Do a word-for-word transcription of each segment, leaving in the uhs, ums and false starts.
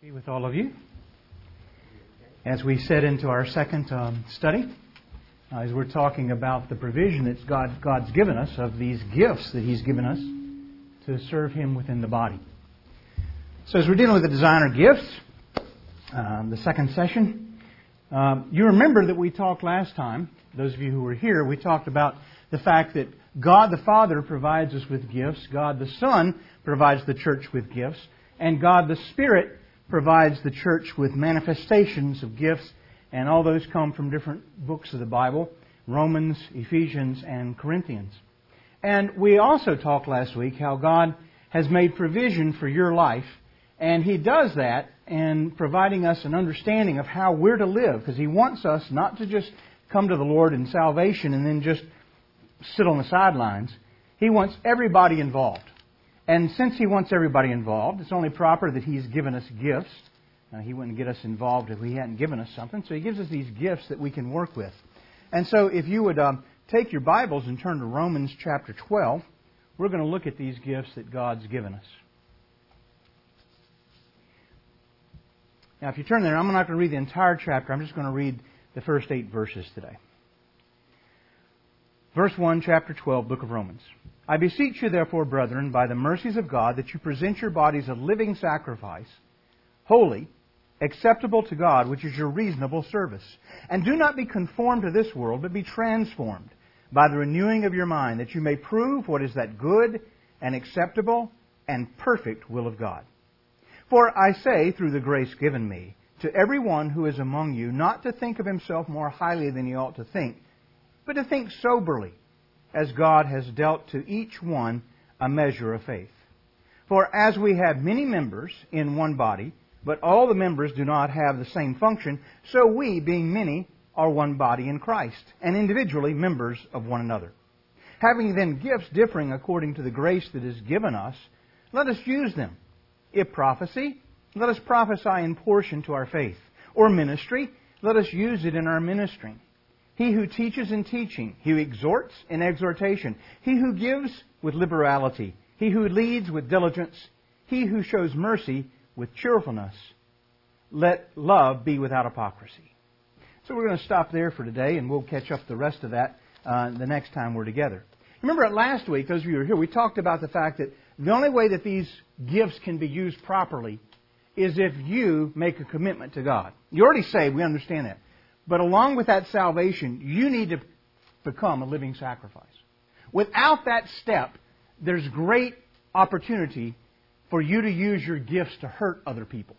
Be with all of you. As we set into our second um, study, uh, as we're talking about the provision that God, God's given us of these gifts that He's given us to serve Him within the body. So as we're dealing with the designer gifts, um, the second session, um, you remember that we talked last time, those of you who were here, we talked about the fact that God the Father provides us with gifts, God the Son provides the church with gifts, and God the Spirit provides the church with manifestations of gifts, and all those come from different books of the Bible, Romans, Ephesians, and Corinthians. And we also talked last week how God has made provision for your life, and He does that in providing us an understanding of how we're to live, because He wants us not to just come to the Lord in salvation and then just sit on the sidelines. He wants everybody involved. And since He wants everybody involved, it's only proper that He's given us gifts. Now, He wouldn't get us involved if He hadn't given us something. So He gives us these gifts that we can work with. And so if you would um, take your Bibles and turn to Romans chapter twelve, we're going to look at these gifts that God's given us. Now, if you turn there, I'm not going to read the entire chapter. I'm just going to read the first eight verses today. Verse one, chapter twelve, book of Romans. I beseech you, therefore, brethren, by the mercies of God, that you present your bodies a living sacrifice, holy, acceptable to God, which is your reasonable service. And do not be conformed to this world, but be transformed by the renewing of your mind, that you may prove what is that good and acceptable and perfect will of God. For I say, through the grace given me, to every one who is among you, not to think of himself more highly than he ought to think, but to think soberly, as God has dealt to each one a measure of faith. For as we have many members in one body, but all the members do not have the same function, so we, being many, are one body in Christ, and individually members of one another. Having then gifts differing according to the grace that is given us, let us use them. If prophecy, let us prophesy in portion to our faith. Or ministry, let us use it in our ministering. He who teaches in teaching, he who exhorts in exhortation, he who gives with liberality, he who leads with diligence, he who shows mercy with cheerfulness. Let love be without hypocrisy. So we're going to stop there for today, and we'll catch up the rest of that uh, the next time we're together. Remember that last week, those of you who were here, we talked about the fact that the only way that these gifts can be used properly is if you make a commitment to God. You're already saved, we understand that. But along with that salvation, you need to become a living sacrifice. Without that step, there's great opportunity for you to use your gifts to hurt other people.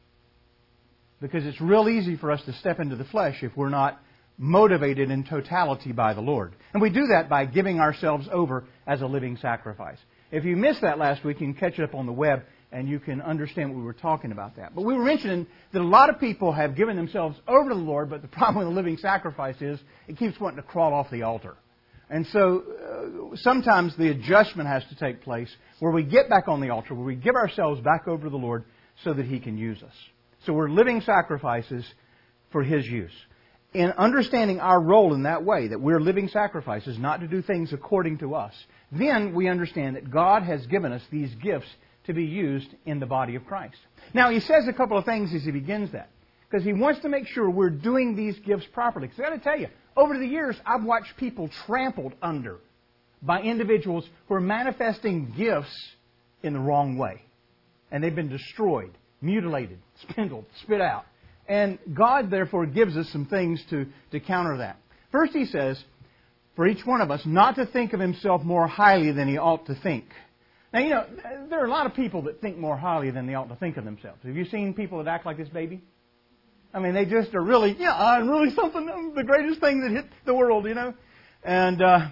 Because it's real easy for us to step into the flesh if we're not motivated in totality by the Lord. And we do that by giving ourselves over as a living sacrifice. If you missed that last week, you can catch it up on the web and you can understand what we were talking about that. But we were mentioning that a lot of people have given themselves over to the Lord, but the problem with the living sacrifice is it keeps wanting to crawl off the altar. And so uh, sometimes the adjustment has to take place where we get back on the altar, where we give ourselves back over to the Lord so that He can use us. So we're living sacrifices for His use. In understanding our role in that way, that we're living sacrifices, not to do things according to us, then we understand that God has given us these gifts to be used in the body of Christ. Now, He says a couple of things as He begins that, because He wants to make sure we're doing these gifts properly. Because I've got to tell you, over the years, I've watched people trampled under by individuals who are manifesting gifts in the wrong way. And they've been destroyed, mutilated, spindled, spit out. And God, therefore, gives us some things to, to counter that. First, He says, for each one of us, not to think of himself more highly than he ought to think. Now, you know, there are a lot of people that think more highly than they ought to think of themselves. Have you seen people that act like this baby? I mean, they just are really, yeah, I'm really something, I'm the greatest thing that hit the world, you know. And uh,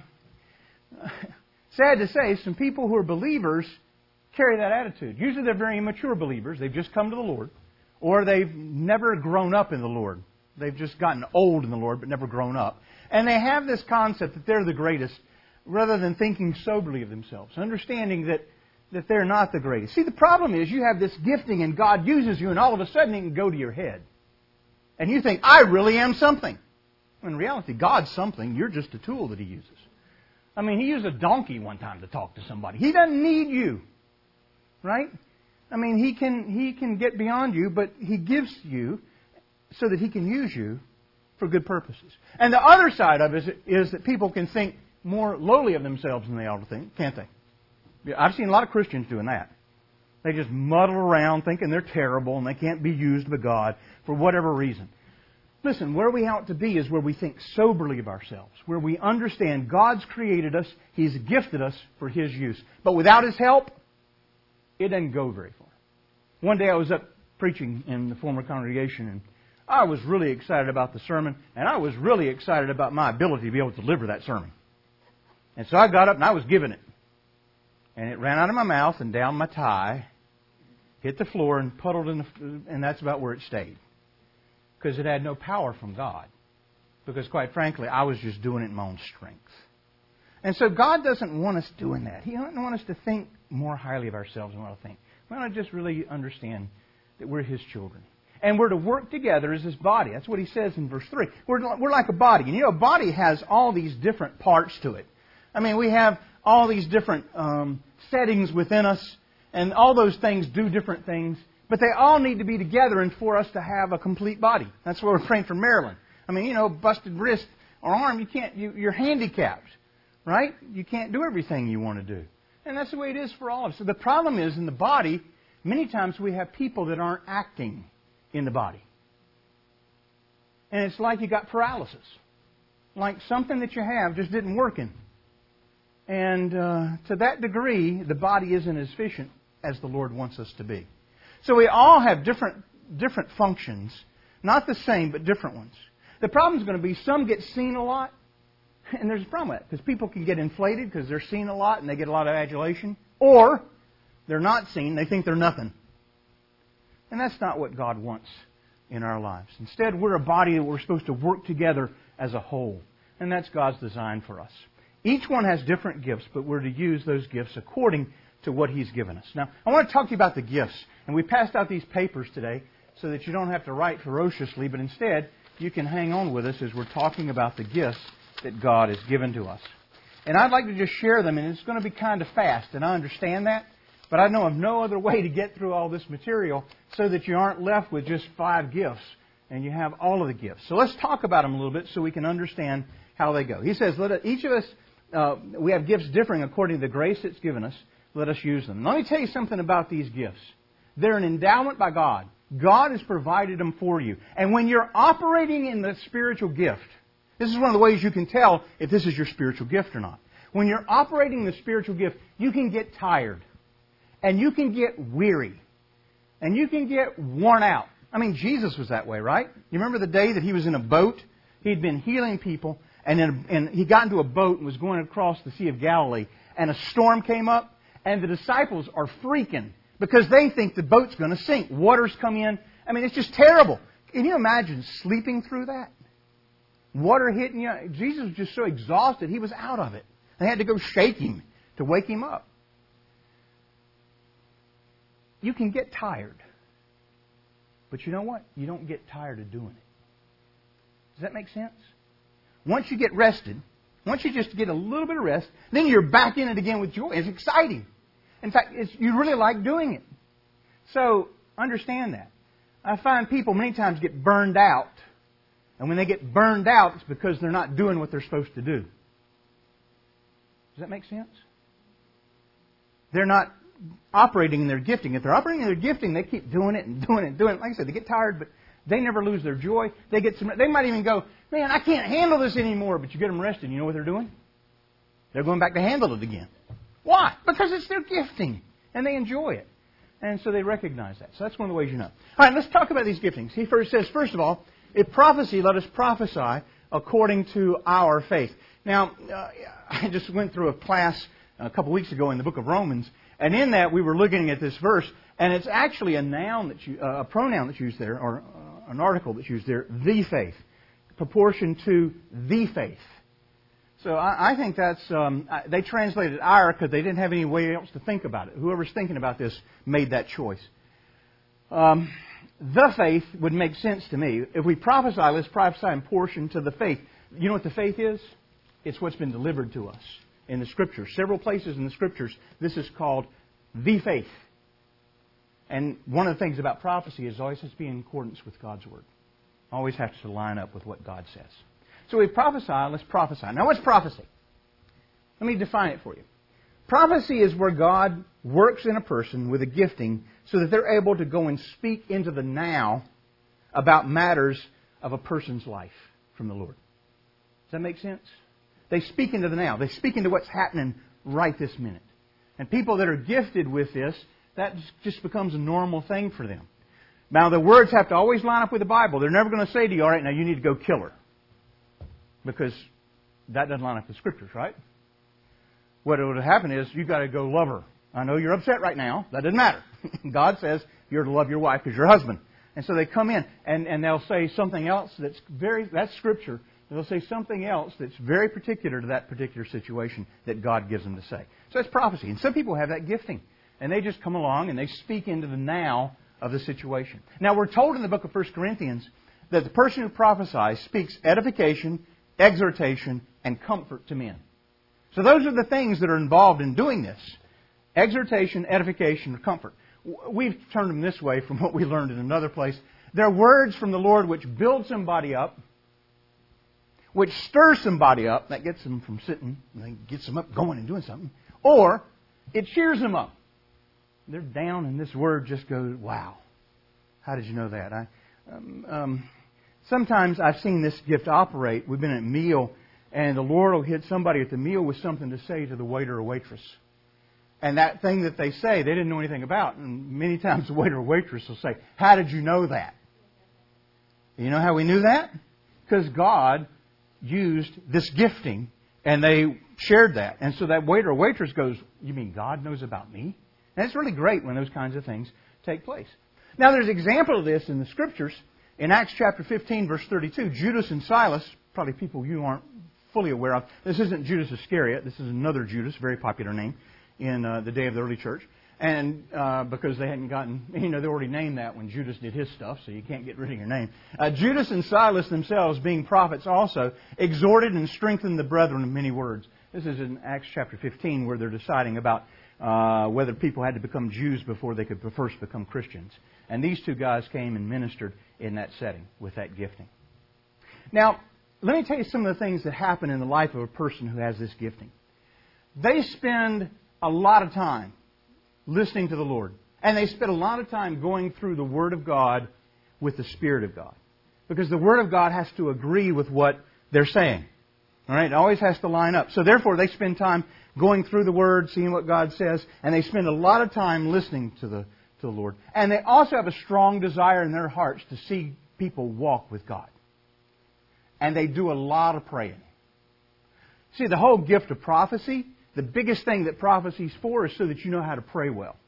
sad to say, some people who are believers carry that attitude. Usually they're very immature believers. They've just come to the Lord. Or they've never grown up in the Lord. They've just gotten old in the Lord but never grown up. And they have this concept that they're the greatest rather than thinking soberly of themselves, understanding that, that they're not the greatest. See, the problem is you have this gifting and God uses you and all of a sudden it can go to your head. And you think, I really am something. When in reality, God's something. You're just a tool that He uses. I mean, He used a donkey one time to talk to somebody. He doesn't need you. Right? I mean, He can He can get beyond you, but He gives you so that He can use you for good purposes. And the other side of it is, is that people can think more lowly of themselves than they ought to think, can't they? I've seen a lot of Christians doing that. They just muddle around thinking they're terrible and they can't be used by God for whatever reason. Listen, where we ought to be is where we think soberly of ourselves, where we understand God's created us, He's gifted us for His use. But without His help, it doesn't go very far. One day I was up preaching in the former congregation, and I was really excited about the sermon, and I was really excited about my ability to be able to deliver that sermon. And so I got up and I was giving it. And it ran out of my mouth and down my tie, hit the floor and puddled in the, and that's about where it stayed. Because it had no power from God. Because quite frankly, I was just doing it in my own strength. And so God doesn't want us doing that. He doesn't want us to think more highly of ourselves than we ought to think. We ought to just really understand that we're His children. And we're to work together as His body. That's what He says in verse three. We're, we're like a body. And you know, a body has all these different parts to it. I mean, we have all these different um, settings within us, and all those things do different things, but they all need to be together and for us to have a complete body. That's why we're praying for Marilyn. I mean, you know, busted wrist or arm, you can't, you, you're handicapped, right? You can't do everything you want to do. And that's the way it is for all of us. So the problem is, in the body, many times we have people that aren't acting in the body. And it's like you got paralysis. Like something that you have just didn't work in. And uh, to that degree, the body isn't as efficient as the Lord wants us to be. So we all have different different functions. Not the same, but different ones. The problem is going to be some get seen a lot. And there's a problem with that. Because people can get inflated because they're seen a lot and they get a lot of adulation. Or they're not seen. They think they're nothing. And that's not what God wants in our lives. Instead, we're a body that we're supposed to work together as a whole. And that's God's design for us. Each one has different gifts, but we're to use those gifts according to what He's given us. Now, I want to talk to you about the gifts. And we passed out these papers today so that you don't have to write ferociously, but instead you can hang on with us as we're talking about the gifts that God has given to us. And I'd like to just share them, and it's going to be kind of fast, and I understand that, but I know of no other way to get through all this material so that you aren't left with just five gifts, and you have all of the gifts. So let's talk about them a little bit so we can understand how they go. He says, let each of us Uh, we have gifts differing according to the grace that's given us. Let us use them. Let me tell you something about these gifts. They're an endowment by God. God has provided them for you. And when you're operating in the spiritual gift, this is one of the ways you can tell if this is your spiritual gift or not. When you're operating the spiritual gift, you can get tired. And you can get weary. And you can get worn out. I mean, Jesus was that way, right? You remember the day that He was in a boat? He'd been healing people. And, then, and he got into a boat and was going across the Sea of Galilee. And a storm came up. And the disciples are freaking because they think the boat's going to sink. Water's come in. I mean, it's just terrible. Can you imagine sleeping through that? Water hitting you. Jesus was just so exhausted, He was out of it. They had to go shake Him to wake Him up. You can get tired. But you know what? You don't get tired of doing it. Does that make sense? Once you get rested, once you just get a little bit of rest, then you're back in it again with joy. It's exciting. In fact, it's, you really like doing it. So, understand that. I find people many times get burned out. And when they get burned out, it's because they're not doing what they're supposed to do. Does that make sense? They're not operating in their gifting. If they're operating in their gifting, they keep doing it and doing it and doing it. Like I said, they get tired, but they never lose their joy. They get some. They might even go, man, I can't handle this anymore. But you get them rested. You know what they're doing? They're going back to handle it again. Why? Because it's their gifting. And they enjoy it. And so they recognize that. So that's one of the ways you know. All right, let's talk about these giftings. He first says, first of all, if prophecy, let us prophesy according to our faith. Now, uh, I just went through a class a couple weeks ago in the book of Romans. And in that, we were looking at this verse. And it's actually a noun that's uh, a pronoun that's used there, or uh, an article that's used there, the faith, proportion to the faith. So I, I think that's, um, they translated our because they didn't have any way else to think about it. Whoever's thinking about this made that choice. Um, the faith would make sense to me. If we prophesy, let's prophesy in portion to the faith. You know what the faith is? It's what's been delivered to us in the Scriptures. Several places in the Scriptures, this is called the faith. And one of the things about prophecy is it always has to be in accordance with God's Word. Always has to line up with what God says. So we prophesy, let's prophesy. Now what's prophecy? Let me define it for you. Prophecy is where God works in a person with a gifting so that they're able to go and speak into the now about matters of a person's life from the Lord. Does that make sense? They speak into the now. They speak into what's happening right this minute. And people that are gifted with this, that just becomes a normal thing for them. Now, the words have to always line up with the Bible. They're never going to say to you, all right, now you need to go kill her. Because that doesn't line up with Scriptures, right? What would happen is, you've got to go love her. I know you're upset right now. That doesn't matter. God says you're to love your wife because you're your husband. And so they come in and, and they'll say something else that's very, that's Scripture. They'll say something else that's very particular to that particular situation that God gives them to say. So that's prophecy. And some people have that gifting. And they just come along and they speak into the now of the situation. Now, we're told in the book of First Corinthians that the person who prophesies speaks edification, exhortation, and comfort to men. So those are the things that are involved in doing this. Exhortation, edification, or comfort. We've turned them this way from what we learned in another place. They're words from the Lord which build somebody up, which stirs somebody up. That gets them from sitting, and gets them up going and doing something. Or it cheers them up. They're down, and this word just goes, wow. How did you know that? I, um, um, sometimes I've seen this gift operate. We've been at a meal, and the Lord will hit somebody at the meal with something to say to the waiter or waitress. And that thing that they say, they didn't know anything about. And many times the waiter or waitress will say, how did you know that? You know how we knew that? Because God used this gifting, and they shared that. And so that waiter or waitress goes, you mean God knows about me? And it's really great when those kinds of things take place. Now, there's an example of this in the Scriptures. In Acts chapter fifteen, verse thirty-two, Judas and Silas, probably people you aren't fully aware of. This isn't Judas Iscariot. This is another Judas, very popular name in uh, the day of the early church. And uh, because they hadn't gotten, you know, they already named that when Judas did his stuff, so you can't get rid of your name. Uh, Judas and Silas themselves, being prophets also, exhorted and strengthened the brethren in many words. This is in Acts chapter fifteen where they're deciding about uh, whether people had to become Jews before they could first become Christians. And these two guys came and ministered in that setting with that gifting. Now, let me tell you some of the things that happen in the life of a person who has this gifting. They spend a lot of time listening to the Lord. And they spend a lot of time going through the Word of God with the Spirit of God. Because the Word of God has to agree with what they're saying. All right? It always has to line up. So therefore, they spend time going through the Word, seeing what God says, and they spend a lot of time listening to the, to the Lord. And they also have a strong desire in their hearts to see people walk with God. And they do a lot of praying. See, the whole gift of prophecy, the biggest thing that prophecy's for is so that you know how to pray well.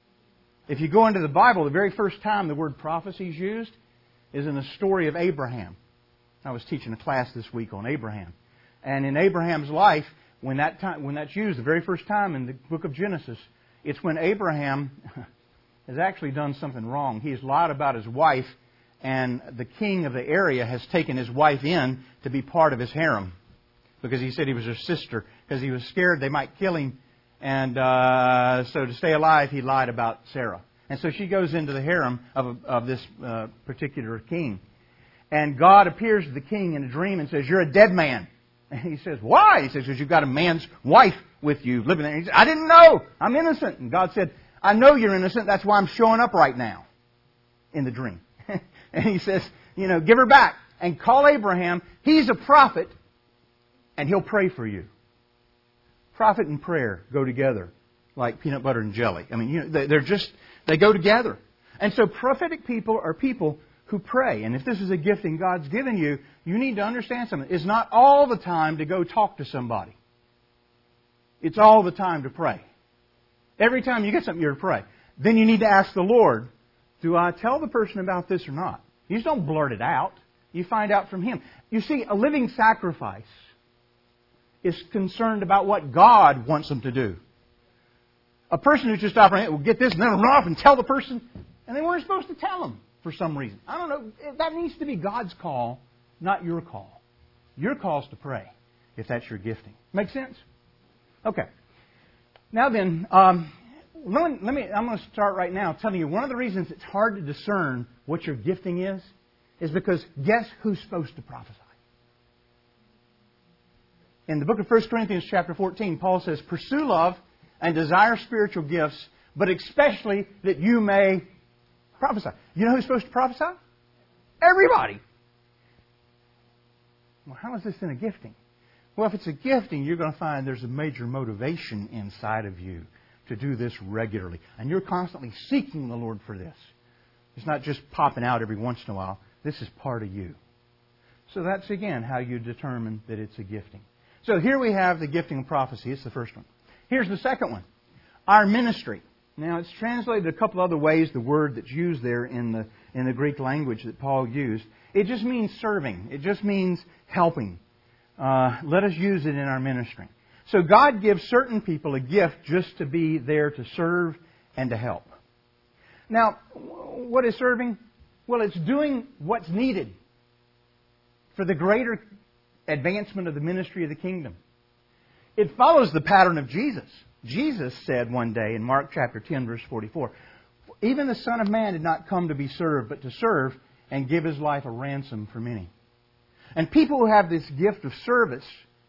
If you go into the Bible, the very first time the word prophecy is used is in the story of Abraham. I was teaching a class this week on Abraham. And in Abraham's life, when that time, when that's used the very first time in the book of Genesis, it's when Abraham has actually done something wrong. He has lied about his wife, and the king of the area has taken his wife in to be part of his harem. Because he said he was her sister, because he was scared they might kill him. And uh, so to stay alive, he lied about Sarah. And so she goes into the harem of, of this uh, particular king. And God appears to the king in a dream and says, you're a dead man. And he says, why? He says, because you've got a man's wife with you living there. He says, I didn't know. I'm innocent. And God said, I know you're innocent. That's why I'm showing up right now in the dream. And he says, you know, give her back and call Abraham. He's a prophet. And he'll pray for you. Prophet and prayer go together like peanut butter and jelly. I mean, you know, they're just, they go together. And so prophetic people are people who pray. And if this is a gifting God's given you, you need to understand something. It's not all the time to go talk to somebody. It's all the time to pray. Every time you get something, you're to pray. Then you need to ask the Lord, do I tell the person about this or not? You just don't blurt it out. You find out from Him. You see, a living sacrifice is concerned about what God wants them to do. A person who's just operating, will get this and then run off and tell the person, and they weren't supposed to tell them for some reason. I don't know. That needs to be God's call, not your call. Your call is to pray, if that's your gifting. Make sense? Okay. Now then, um, let me, let me, I'm going to start right now telling you one of the reasons it's hard to discern what your gifting is, is because guess who's supposed to prophesy? In the book of First Corinthians chapter fourteen, Paul says, pursue love and desire spiritual gifts, but especially that you may prophesy. You know who's supposed to prophesy? Everybody. Well, how is this in a gifting? Well, if it's a gifting, you're going to find there's a major motivation inside of you to do this regularly. And you're constantly seeking the Lord for this. It's not just popping out every once in a while. This is part of you. So that's, again, how you determine that it's a gifting. So here we have the gifting of prophecy. It's the first one. Here's the second one. Our ministry. Now, it's translated a couple other ways, the word that's used there in the, in the Greek language that Paul used. It just means serving. It just means helping. Uh, let us use it in our ministry. So God gives certain people a gift just to be there to serve and to help. Now, what is serving? Well, it's doing what's needed for the greater advancement of the ministry of the kingdom. It follows the pattern of Jesus. Jesus said one day in Mark chapter ten, verse forty-four, even the Son of Man did not come to be served, but to serve and give His life a ransom for many. And people who have this gift of service,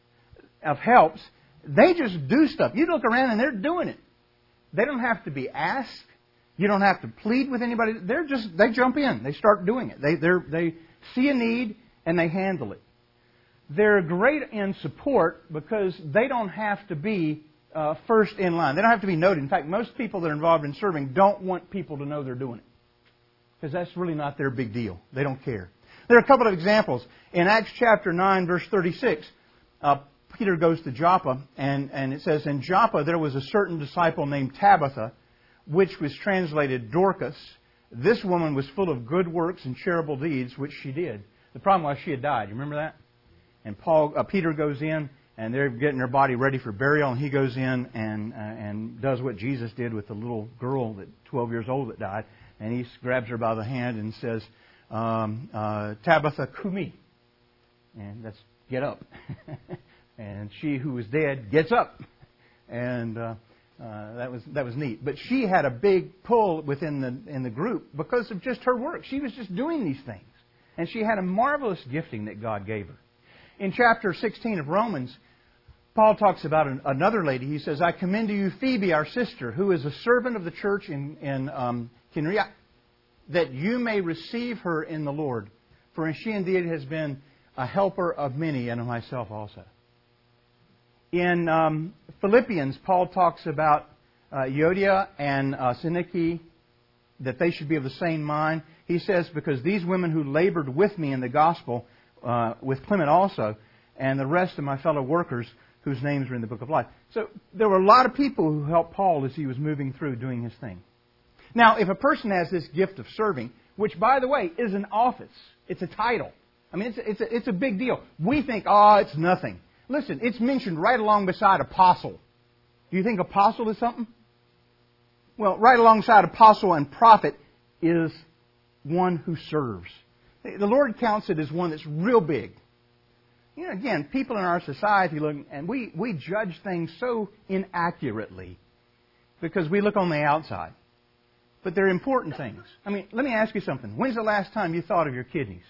of helps, they just do stuff. You look around and they're doing it. They don't have to be asked. You don't have to plead with anybody. They're just, they jump in. They start doing it. They, they're, they see a need and they handle it. They're great in support because they don't have to be uh, first in line. They don't have to be noted. In fact, most people that are involved in serving don't want people to know they're doing it. Because that's really not their big deal. They don't care. There are a couple of examples. In Acts chapter nine, verse thirty-six, uh, Peter goes to Joppa, and, and it says, in Joppa there was a certain disciple named Tabitha, which was translated Dorcas. This woman was full of good works and charitable deeds, which she did. The problem was she had died. You remember that? And Paul, uh, Peter goes in, and they're getting her body ready for burial, and he goes in and uh, and does what Jesus did with the little girl, that twelve years old, that died. And he grabs her by the hand and says, um, uh, Tabitha Kumi. And that's get up. And she who was dead gets up. And uh, uh, that was that was neat. But she had a big pull within the in the group because of just her work. She was just doing these things. And she had a marvelous gifting that God gave her. In chapter sixteen of Romans, Paul talks about an, another lady. He says, I commend to you Phoebe, our sister, who is a servant of the church in, in um, Kenria, that you may receive her in the Lord. For she indeed has been a helper of many, and of myself also. In um, Philippians, Paul talks about uh, Euodia and uh, Syntyche, that they should be of the same mind. He says, because these women who labored with me in the gospel, uh, with Clement also, and the rest of my fellow workers whose names are in the book of life. So there were a lot of people who helped Paul as he was moving through doing his thing. Now, if a person has this gift of serving, which, by the way, is an office, it's a title. I mean, it's a, it's a, it's a big deal. We think, oh, it's nothing. Listen, it's mentioned right along beside apostle. Do you think apostle is something? Well, right alongside apostle and prophet is one who serves. The Lord counts it as one that's real big. You know, again, people in our society look, and we, we judge things so inaccurately because we look on the outside. But they're important things. I mean, let me ask you something. When's the last time you thought of your kidneys?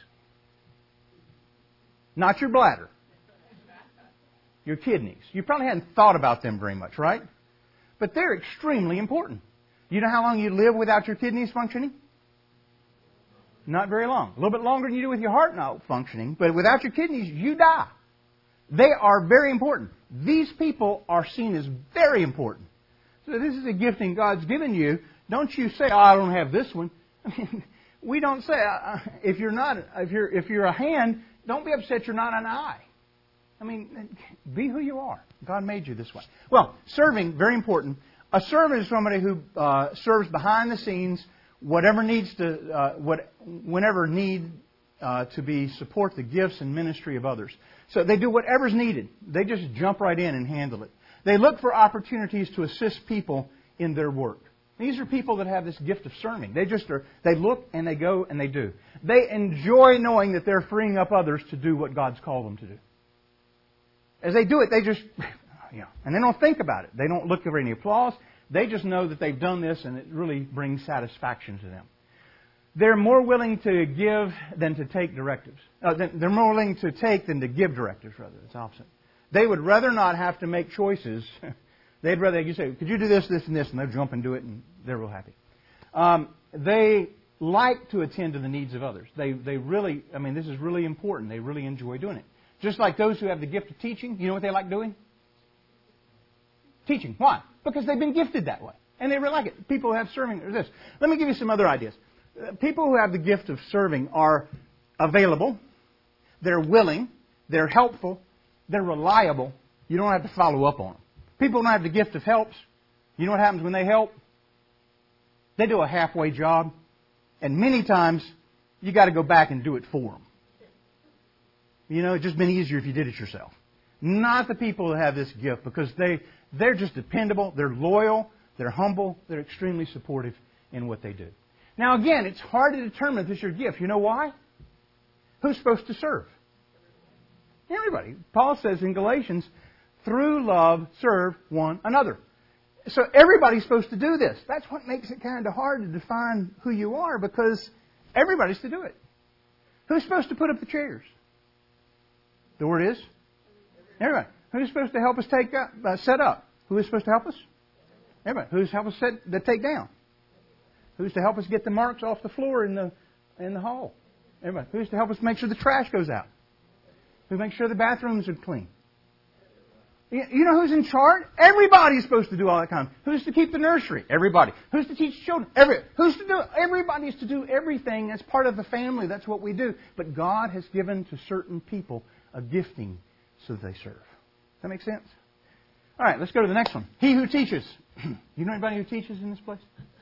Not your bladder. Your kidneys. You probably hadn't thought about them very much, right? But they're extremely important. You know how long you live without your kidneys functioning? Not very long. A little bit longer than you do with your heart not functioning. But without your kidneys, you die. They are very important. These people are seen as very important. So this is a gifting God's given you. Don't you say, oh, I don't have this one. I mean, we don't say, uh, if you're not, if you're, if you're a hand, don't be upset you're not an eye. I mean, be who you are. God made you this way. Well, serving, very important. A servant is somebody who uh, serves behind the scenes, whatever needs to, uh, what, whenever need uh, to be support the gifts and ministry of others. So they do whatever's needed. They just jump right in and handle it. They look for opportunities to assist people in their work. These are people that have this gift of serving. They just are, they look and they go and they do. They enjoy knowing that they're freeing up others to do what God's called them to do. As they do it, they just, you know, and they don't think about it. They don't look for any applause. They just know that they've done this and it really brings satisfaction to them. They're more willing to give than to take directives. Uh, they're more willing to take than to give directives, rather. It's opposite. They would rather not have to make choices. They'd rather you say, could you do this, this, and this? And they'll jump and do it, and they're real happy. Um, they like to attend to the needs of others. They they really, I mean, this is really important. They really enjoy doing it. Just like those who have the gift of teaching, you know what they like doing? Teaching. Why? Because they've been gifted that way. And they really like it. People who have serving, or this. Let me give you some other ideas. People who have the gift of serving are available, they're willing, they're helpful, they're reliable. You don't have to follow up on them. People who don't have the gift of helps, you know what happens when they help? They do a halfway job, and many times you got to go back and do it for them. You know, it'd just been easier if you did it yourself. Not the people who have this gift, because they, they're just dependable, they're loyal, they're humble, they're extremely supportive in what they do. Now again, it's hard to determine if it's your gift. You know why? Who's supposed to serve? Everybody. Paul says in Galatians, through love, serve one another. So everybody's supposed to do this. That's what makes it kind of hard to define who you are, because everybody's to do it. Who's supposed to put up the chairs? The word is? Everybody. Who's supposed to help us take up, uh, set up? Who is supposed to help us? Everybody. Who's help us set the take down? Who's to help us get the marks off the floor in the in the hall? Everybody. Who's to help us make sure the trash goes out? Who makes sure the bathrooms are clean? You know who's in charge? Everybody's supposed to do all that kind of. Who's to keep the nursery? Everybody. Who's to teach children? Every. Who's to do? Everybody's to do everything. That's part of the family. That's what we do. But God has given to certain people a gifting so that they serve. Does that make sense? All right, let's go to the next one. He who teaches. You know anybody who teaches in this place?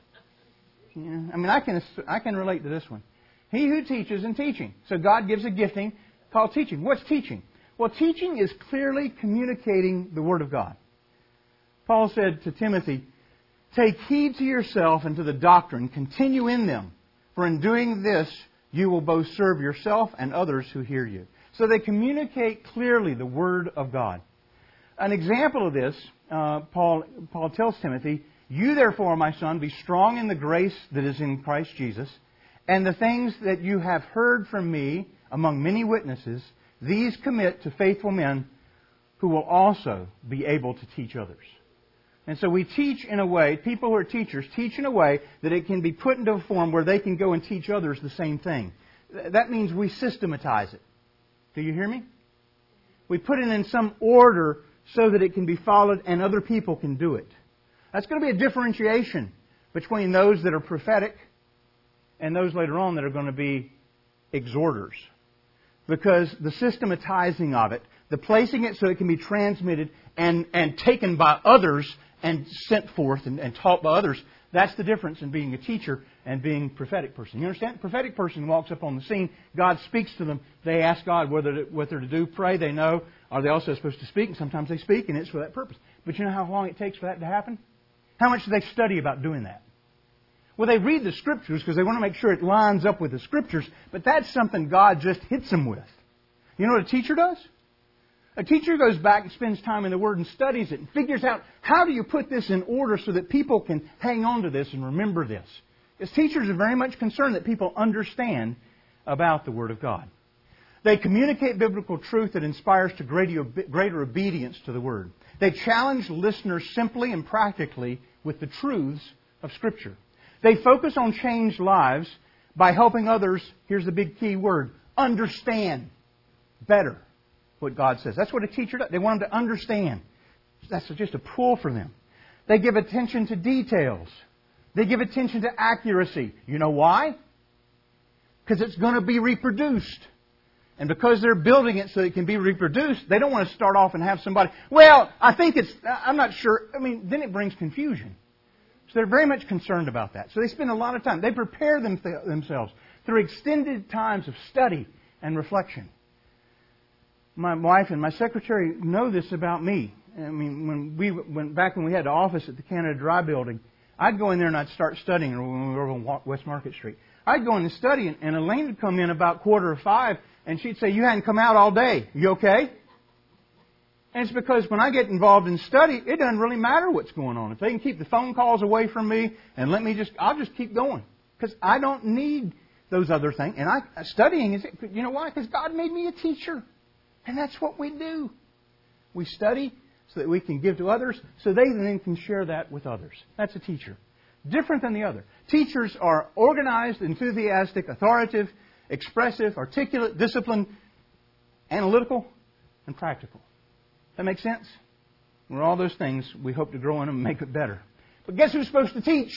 Yeah, I mean, I can I can relate to this one. He who teaches and teaching. So God gives a gifting called teaching. What's teaching? Well, teaching is clearly communicating the Word of God. Paul said to Timothy, take heed to yourself and to the doctrine. Continue in them. For in doing this, you will both serve yourself and others who hear you. So they communicate clearly the Word of God. An example of this, uh, Paul, Paul tells Timothy, you therefore, my son, be strong in the grace that is in Christ Jesus, and the things that you have heard from me among many witnesses, these commit to faithful men who will also be able to teach others. And so we teach in a way, people who are teachers teach in a way that it can be put into a form where they can go and teach others the same thing. That means we systematize it. Do you hear me? We put it in some order so that it can be followed and other people can do it. That's going to be a differentiation between those that are prophetic and those later on that are going to be exhorters. Because the systematizing of it, the placing it so it can be transmitted and, and taken by others and sent forth and, and taught by others, that's the difference in being a teacher and being a prophetic person. You understand? A prophetic person walks up on the scene, God speaks to them, they ask God whether to, what they're to do, pray, they know. Are they also supposed to speak? And sometimes they speak, and it's for that purpose. But you know how long it takes for that to happen? How much do they study about doing that? Well, they read the Scriptures because they want to make sure it lines up with the Scriptures, but that's something God just hits them with. You know what a teacher does? A teacher goes back and spends time in the Word and studies it and figures out how do you put this in order so that people can hang on to this and remember this. Because teachers are very much concerned that people understand about the Word of God. They communicate biblical truth that inspires to greater, greater obedience to the Word. They challenge listeners simply and practically with the truths of Scripture. They focus on changed lives by helping others, here's the big key word, understand better what God says. That's what a teacher does. They want them to understand. That's just a pull for them. They give attention to details. They give attention to accuracy. You know why? Because it's going to be reproduced. And because they're building it so it can be reproduced, they don't want to start off and have somebody, well, I think it's, I'm not sure. I mean, then it brings confusion. So they're very much concerned about that. So they spend a lot of time. They prepare them, themselves through extended times of study and reflection. My wife and my secretary know this about me. I mean, when we went back when we had the office at the Canada Dry Building, I'd go in there and I'd start studying when we were on West Market Street. I'd go in and study, and Elaine would come in about quarter of five, and she'd say, you hadn't come out all day. You okay? And it's because when I get involved in study, it doesn't really matter what's going on. If they can keep the phone calls away from me and let me just, I'll just keep going. Because I don't need those other things. And I studying is, you know why? Because God made me a teacher. And that's what we do. We study so that we can give to others, so they then can share that with others. That's a teacher. Different than the other. Teachers are organized, enthusiastic, authoritative, expressive, articulate, disciplined, analytical, and practical. That makes sense? We're all those things. We hope to grow in them and make it better. But guess who's supposed to teach?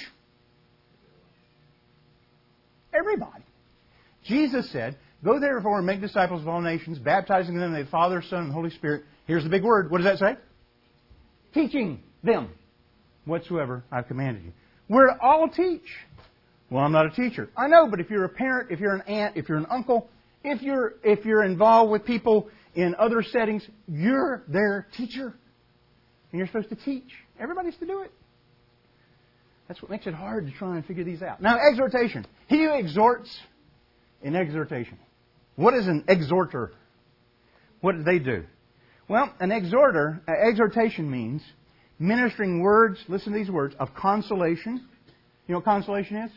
Everybody. Jesus said, "Go therefore and make disciples of all nations, baptizing them in the name of the Father, Son, and the Holy Spirit." Here's the big word. What does that say? Teaching them whatsoever I've commanded you. We're to all teach. Well, I'm not a teacher. I know, but if you're a parent, if you're an aunt, if you're an uncle, if you're if you're involved with people in other settings, you're their teacher. And you're supposed to teach. Everybody's to do it. That's what makes it hard to try and figure these out. Now, exhortation. He who exhorts in exhortation. What is an exhorter? What do they do? Well, an exhorter, uh, exhortation means ministering words, listen to these words, of consolation. You know what consolation is?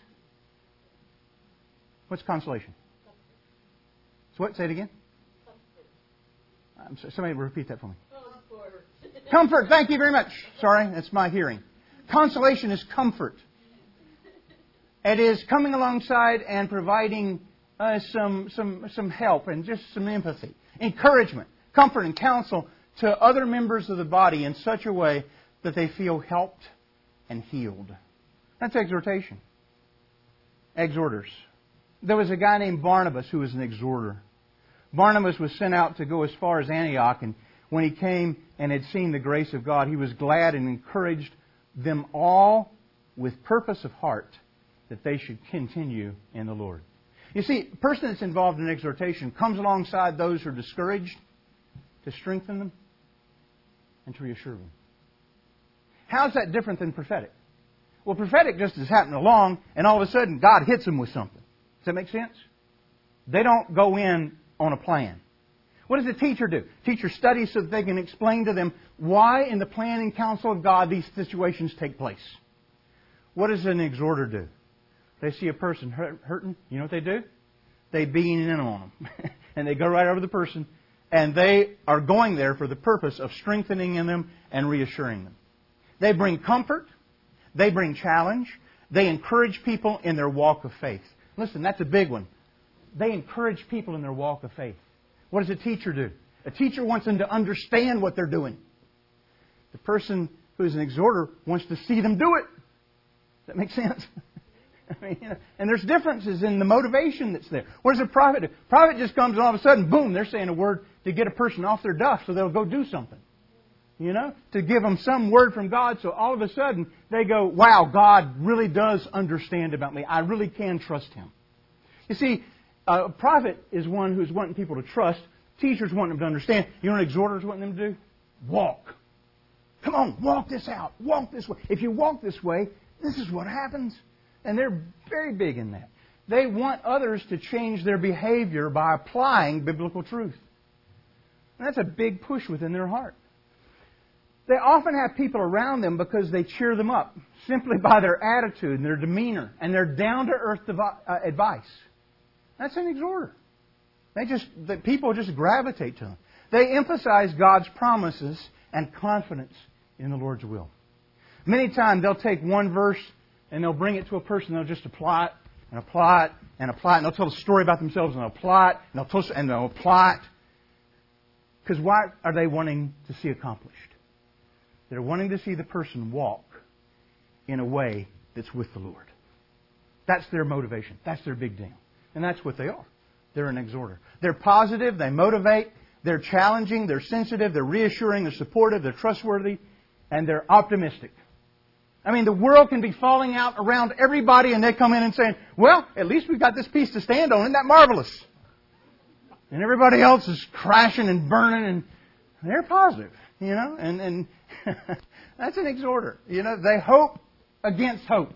What's consolation? So what? Say it again. I'm sorry, somebody repeat that for me. Comfort. Comfort. Thank you very much. Sorry, that's my hearing. Consolation is comfort. It is coming alongside and providing uh, some some some help and just some empathy, encouragement, comfort, and counsel to other members of the body in such a way that they feel helped and healed. That's exhortation. Exhorters. There was a guy named Barnabas who was an exhorter. Barnabas was sent out to go as far as Antioch, and when he came and had seen the grace of God, he was glad and encouraged them all with purpose of heart that they should continue in the Lord. You see, a person that's involved in exhortation comes alongside those who are discouraged to strengthen them and to reassure them. How's that different than prophetic? Well, prophetic just is happening along, and all of a sudden God hits them with something. Does that make sense? They don't go in on a plan. What does a teacher do? Teacher studies so that they can explain to them why in the plan and counsel of God these situations take place. What does an exhorter do? They see a person hurting. You know what they do? They beam in on them. And they go right over the person. And they are going there for the purpose of strengthening in them and reassuring them. They bring comfort. They bring challenge. They encourage people in their walk of faith. Listen, that's a big one. They encourage people in their walk of faith. What does a teacher do? A teacher wants them to understand what they're doing. The person who is an exhorter wants to see them do it. Does that make sense? I mean, you know, and there's differences in the motivation that's there. What does a prophet do? A prophet just comes and all of a sudden, boom, they're saying a word to get a person off their duff so they'll go do something. You know, to give them some word from God so all of a sudden they go, wow, God really does understand about me. I really can trust Him. You see, a prophet is one who's wanting people to trust. Teachers want them to understand. You know what exhorters want them to do? Walk. Come on, walk this out. Walk this way. If you walk this way, this is what happens. And they're very big in that. They want others to change their behavior by applying biblical truth. And that's a big push within their heart. They often have people around them because they cheer them up simply by their attitude and their demeanor and their down-to-earth advice. That's an exhorter. They just, the people just gravitate to them. They emphasize God's promises and confidence in the Lord's will. Many times they'll take one verse and they'll bring it to a person. They'll just apply it and apply it and apply it. And they'll tell a story about themselves and they'll apply it and they'll, tell, and they'll apply it. Because what are they wanting to see accomplished? They're wanting to see the person walk in a way that's with the Lord. That's their motivation. That's their big deal. And that's what they are. They're an exhorter. They're positive. They motivate. They're challenging. They're sensitive. They're reassuring. They're supportive. They're trustworthy. And they're optimistic. I mean, the world can be falling out around everybody and they come in and saying, well, at least we've got this piece to stand on. Isn't that marvelous? And everybody else is crashing and burning and they're positive, you know. And, and that's an exhorter. You know, they hope against hope.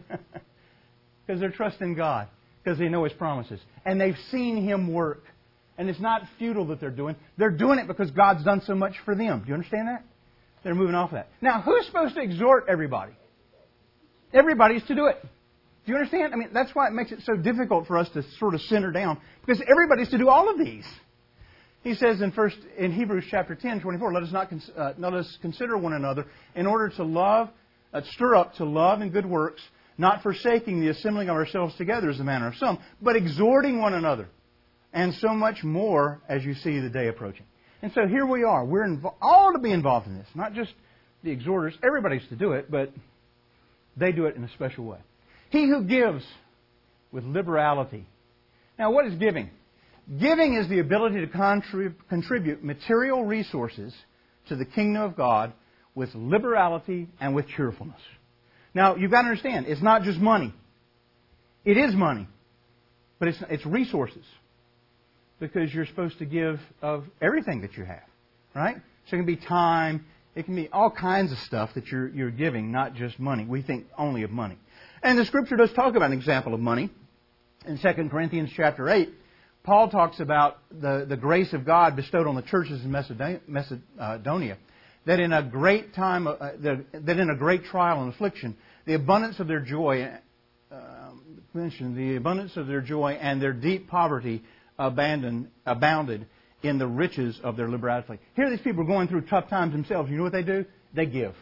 Because they're trusting God. Because they know His promises. And they've seen Him work. And it's not futile that they're doing. They're doing it because God's done so much for them. Do you understand that? They're moving off of that. Now, who's supposed to exhort everybody? Everybody's to do it. Do you understand? I mean, that's why it makes it so difficult for us to sort of center down. Because everybody's to do all of these. He says in first in Hebrews chapter ten, twenty-four, let us not uh, let us consider one another in order to love, uh, stir up to love and good works, not forsaking the assembling of ourselves together as the manner of some, but exhorting one another, and so much more as you see the day approaching. And so here we are. We're invo- all to be involved in this, not just the exhorters. Everybody's to do it, but they do it in a special way. He who gives with liberality. Now, what is giving? Giving is the ability to contrib- contribute material resources to the kingdom of God with liberality and with cheerfulness. Now, you've got to understand, it's not just money. It is money, but it's, it's resources. Because you're supposed to give of everything that you have, right? So it can be time, it can be all kinds of stuff that you're, you're giving, not just money. We think only of money. And the Scripture does talk about an example of money. In Second Corinthians chapter eight, Paul talks about the, the grace of God bestowed on the churches in Macedonia, that in a great time, uh, that, that in a great trial and affliction, the abundance of their joy, uh, mentioned the abundance of their joy and their deep poverty abandoned, abounded in the riches of their liberality. Here these people are going through tough times themselves. You know what they do? They give.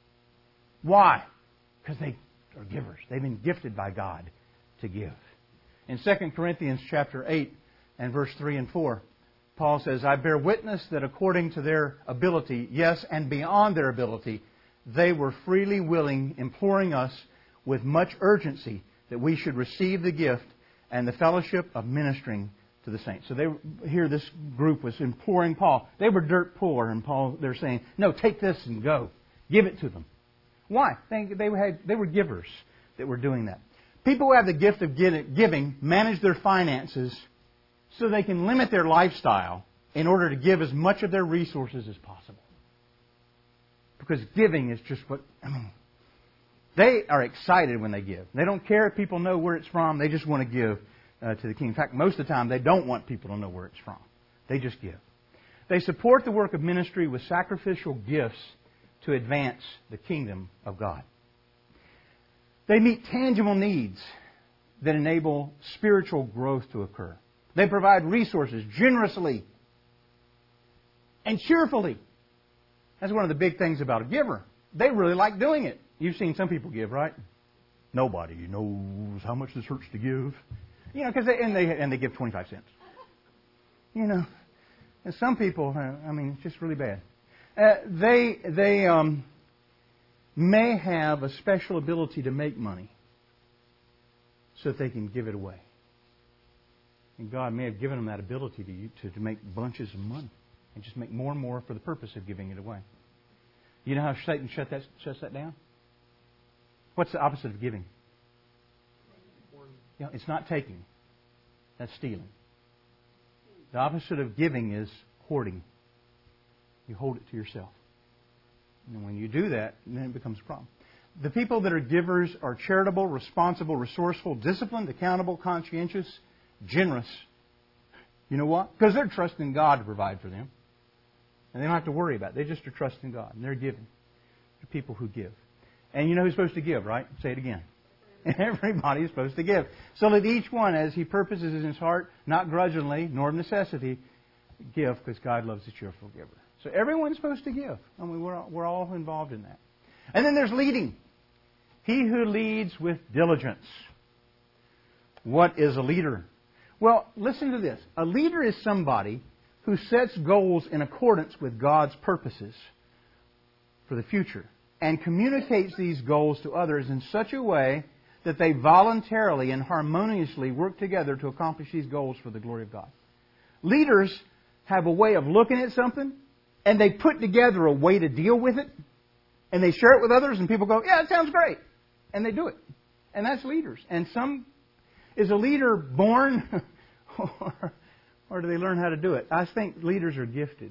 Why? Because they are givers. They've been gifted by God to give. In Second Corinthians chapter eight and verse three and four, Paul says, I bear witness that according to their ability, yes, and beyond their ability, they were freely willing, imploring us with much urgency that we should receive the gift and the fellowship of ministering to the saints. So they here this group was imploring Paul. They were dirt poor, and Paul they're saying, no, take this and go. Give it to them. Why? They, they, had, they were givers that were doing that. People who have the gift of giving manage their finances so they can limit their lifestyle in order to give as much of their resources as possible. Because giving is just what, I mean, they are excited when they give. They don't care if people know where it's from. They just want to give uh, to the King. In fact, most of the time they don't want people to know where it's from. They just give. They support the work of ministry with sacrificial gifts to advance the kingdom of God. They meet tangible needs that enable spiritual growth to occur. They provide resources generously and cheerfully. That's one of the big things about a giver. They really like doing it. You've seen some people give, right? Nobody knows how much this hurts to give. You know, because they, and they and they give twenty-five cents. You know, and some people, I mean, it's just really bad. Uh, they they um, may have a special ability to make money so that they can give it away. And God may have given them that ability to, to, to make bunches of money and just make more and more for the purpose of giving it away. You know how Satan shut that, shuts that down? What's the opposite of giving? You know, it's not taking. That's stealing. The opposite of giving is hoarding. You hold it to yourself. And when you do that, then it becomes a problem. The people that are givers are charitable, responsible, resourceful, disciplined, accountable, conscientious, generous. You know what? Because they're trusting God to provide for them. And they don't have to worry about it. They just are trusting God. And they're giving. They're people who give. And you know who's supposed to give, right? Say it again. Everybody is supposed to give. So let each one, as he purposes in his heart, not grudgingly, nor of necessity, give, because God loves a cheerful giver. So everyone's supposed to give. I mean, we're, we're all involved in that. And then there's leading. He who leads with diligence. What is a leader? Well, listen to this. A leader is somebody who sets goals in accordance with God's purposes for the future and communicates these goals to others in such a way that they voluntarily and harmoniously work together to accomplish these goals for the glory of God. Leaders have a way of looking at something, and they put together a way to deal with it, and they share it with others, and people go, yeah, it sounds great. And they do it. And that's leaders. And some, is a leader born, or, or do they learn how to do it? I think leaders are gifted.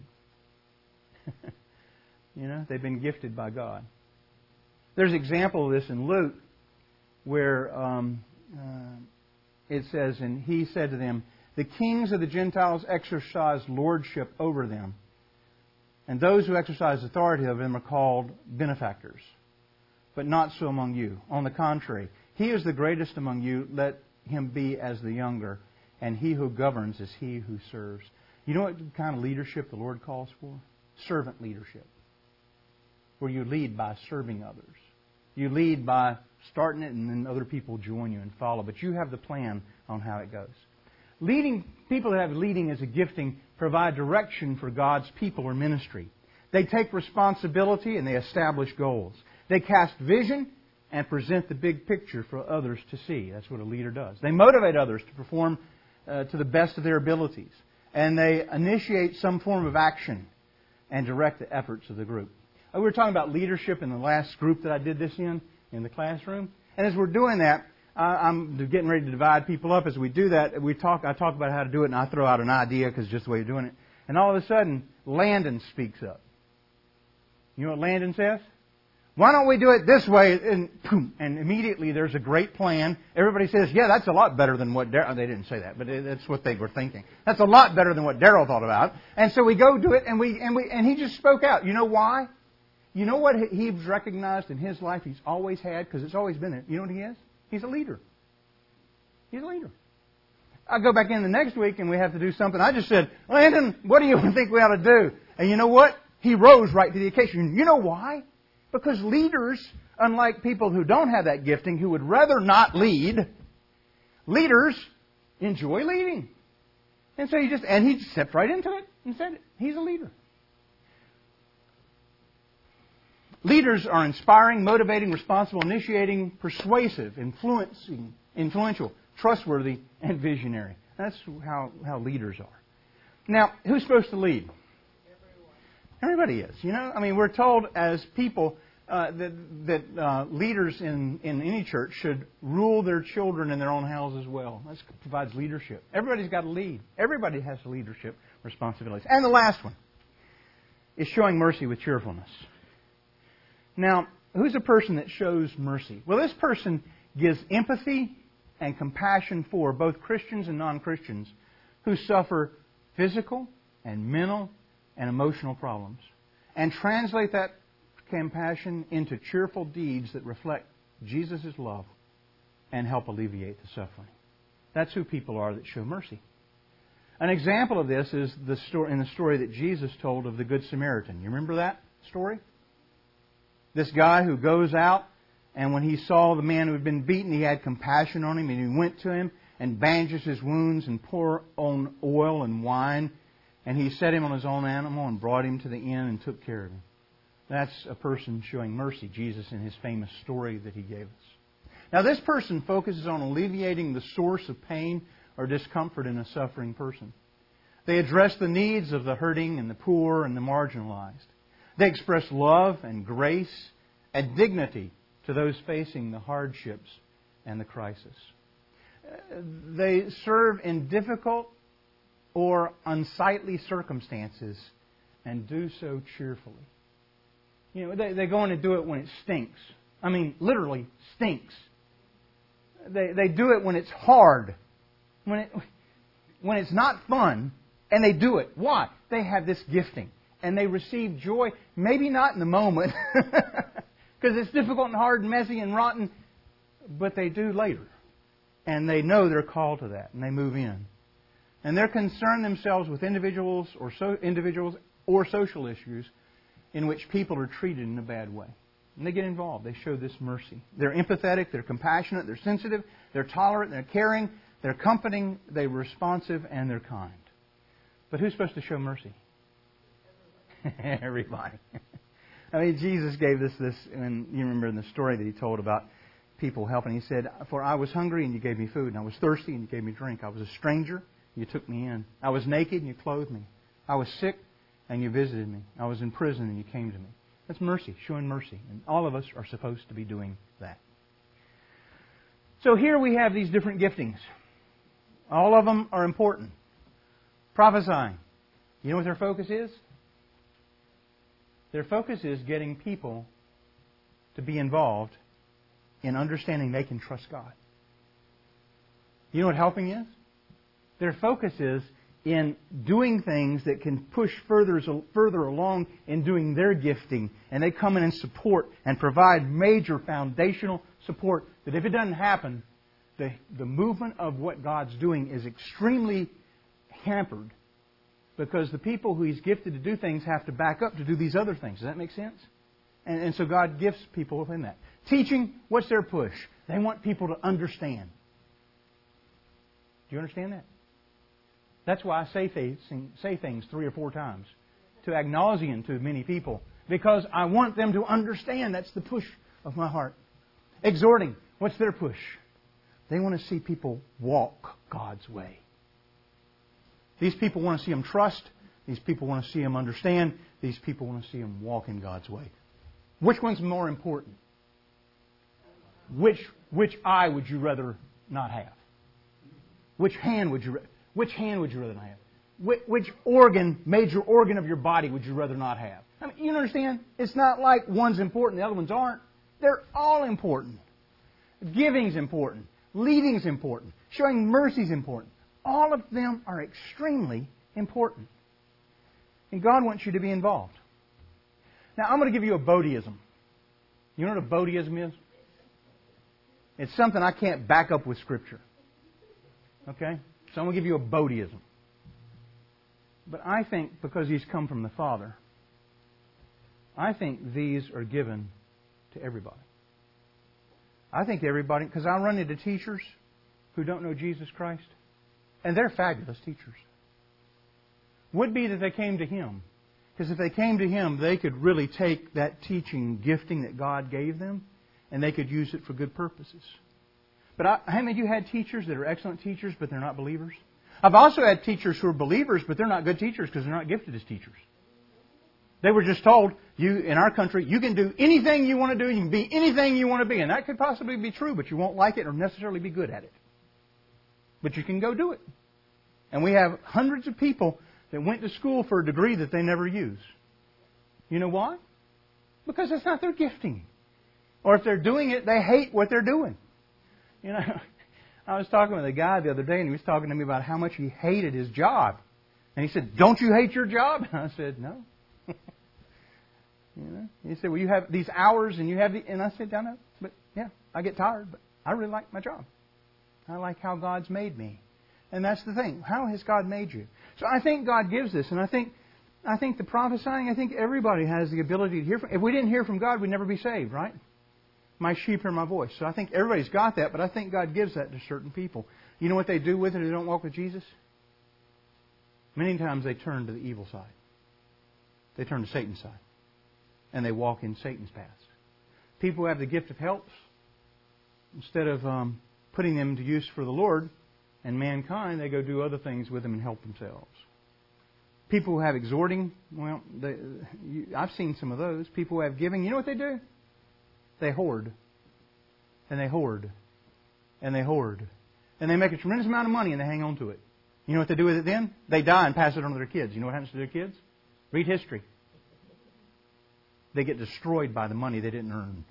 You know, they've been gifted by God. There's an example of this in Luke, where um, uh, it says, and he said to them, The kings of the Gentiles exercise lordship over them. And those who exercise authority over them are called benefactors. But not so among you. On the contrary, he is the greatest among you, let him be as the younger. And he who governs is he who serves. You know what kind of leadership the Lord calls for? Servant leadership. Where you lead by serving others. You lead by starting it and then other people join you and follow. But you have the plan on how it goes. Leading, people that have leading as a gifting provide direction for God's people or ministry. They take responsibility and they establish goals. They cast vision and present the big picture for others to see. That's what a leader does. They motivate others to perform uh, to the best of their abilities. And they initiate some form of action and direct the efforts of the group. We were talking about leadership in the last group that I did this in, in the classroom. And as we're doing that, I'm getting ready to divide people up. As we do that, we talk. I talk about how to do it, and I throw out an idea because it's just the way you're doing it. And all of a sudden, Landon speaks up. You know what Landon says? Why don't we do it this way? And boom, and immediately there's a great plan. Everybody says, yeah, that's a lot better than what Darryl... They didn't say that, but that's what they were thinking. That's a lot better than what Darryl thought about. And so we go do it, and we and we and he just spoke out. You know why? You know what he's recognized in his life he's always had? Because it's always been there. You know what he is? He's a leader. He's a leader. I go back in the next week and we have to do something. I just said, Landon, what do you think we ought to do? And you know what? He rose right to the occasion. You know why? Because leaders, unlike people who don't have that gifting, who would rather not lead, leaders enjoy leading. And so he just, and he stepped right into it and said it. He's a leader. Leaders are inspiring, motivating, responsible, initiating, persuasive, influencing, influential, trustworthy, and visionary. That's how, how leaders are. Now, who's supposed to lead? Everyone. Everybody is. You know, I mean, we're told as people uh, that that uh, leaders in, in any church should rule their children in their own house as well. That provides leadership. Everybody's got to lead. Everybody has leadership responsibilities. And the last one is showing mercy with cheerfulness. Now, who's a person that shows mercy? Well, this person gives empathy and compassion for both Christians and non-Christians who suffer physical and mental and emotional problems, and translate that compassion into cheerful deeds that reflect Jesus' love and help alleviate the suffering. That's who people are that show mercy. An example of this is the story in the story that Jesus told of the Good Samaritan. You remember that story? This guy who goes out, and when he saw the man who had been beaten, he had compassion on him, and he went to him and bandaged his wounds and poured on oil and wine, and he set him on his own animal and brought him to the inn and took care of him. That's a person showing mercy, Jesus in his famous story that he gave us. Now, this person focuses on alleviating the source of pain or discomfort in a suffering person. They address the needs of the hurting and the poor and the marginalized. They express love and grace and dignity to those facing the hardships and the crisis. They serve in difficult or unsightly circumstances and do so cheerfully. You know, they, they go in and do it when it stinks. I mean, literally stinks. They they do it when it's hard, when it when it's not fun, and they do it. Why? They have this gifting. And they receive joy, maybe not in the moment, because it's difficult and hard and messy and rotten, but they do later. And they know they're called to that, and they move in. And they're concerned themselves with individuals or so, individuals or social issues in which people are treated in a bad way. And they get involved. They show this mercy. They're empathetic, they're compassionate, they're sensitive, they're tolerant, they're caring, they're comforting, they're responsive, and they're kind. But who's supposed to show mercy? Everybody. I mean, Jesus gave this, this, and you remember in the story that He told about people helping. He said, "For I was hungry and you gave me food, and I was thirsty and you gave me drink. I was a stranger, and you took me in. I was naked and you clothed me. I was sick and you visited me. I was in prison and you came to me." That's mercy, showing mercy. And all of us are supposed to be doing that. So here we have these different giftings. All of them are important. Prophesying. You know what their focus is? Their focus is getting people to be involved in understanding they can trust God. You know what helping is? Their focus is in doing things that can push further, further along in doing their gifting. And they come in and support and provide major foundational support that if it doesn't happen, the, the movement of what God's doing is extremely hampered because the people who He's gifted to do things have to back up to do these other things. Does that make sense? And, and so God gifts people in that. Teaching, what's their push? They want people to understand. Do you understand that? That's why I say things, say things three or four times to acknowledge to many people because I want them to understand. That's the push of my heart. Exhorting, what's their push? They want to see people walk God's way. These people want to see them trust. These people want to see them understand. These people want to see them walk in God's way. Which one's more important? Which which eye would you rather not have? Which hand would you which hand would you rather not have? Which, which organ, major organ of your body would you rather not have? I mean, you understand? It's not like one's important, the other ones aren't. They're all important. Giving's important. Leading's important. Showing mercy's important. All of them are extremely important. And God wants you to be involved. Now, I'm going to give you a Bodhism. You know what a Bodhism is? It's something I can't back up with Scripture. Okay? So I'm going to give you a Bodhism. But I think because these come from the Father, I think these are given to everybody. I think everybody, because I run into teachers who don't know Jesus Christ, and they're fabulous teachers. Would be that they came to Him. Because if they came to Him, they could really take that teaching gifting that God gave them, and they could use it for good purposes. But I, how many of you had teachers that are excellent teachers, but they're not believers? I've also had teachers who are believers, but they're not good teachers because they're not gifted as teachers. They were just told, you in our country, you can do anything you want to do, you can be anything you want to be. And that could possibly be true, but you won't like it or necessarily be good at it. But you can go do it. And we have hundreds of people that went to school for a degree that they never use. You know why? Because it's not their gifting. Or if they're doing it, they hate what they're doing. You know, I was talking with a guy the other day, and he was talking to me about how much he hated his job. And he said, "Don't you hate your job?" And I said, "No." You know, he said, "Well, you have these hours, and you have the," and I said, "I know, but yeah, I get tired, but I really like my job. I like how God's made me." And that's the thing. How has God made you? So I think God gives this, and I think, I think the prophesying. I think everybody has the ability to hear from. If we didn't hear from God, we'd never be saved, right? My sheep hear my voice. So I think everybody's got that, but I think God gives that to certain people. You know what they do with it if they don't walk with Jesus? Many times they turn to the evil side. They turn to Satan's side. And they walk in Satan's paths. People who have the gift of helps, instead of um, putting them to use for the Lord and mankind, they go do other things with them and help themselves. People who have exhorting, well, they, you, I've seen some of those. People who have giving, you know what they do? They hoard. And they hoard. And they hoard. And they make a tremendous amount of money and they hang on to it. You know what they do with it then? They die and pass it on to their kids. You know what happens to their kids? Read history. They get destroyed by the money they didn't earn.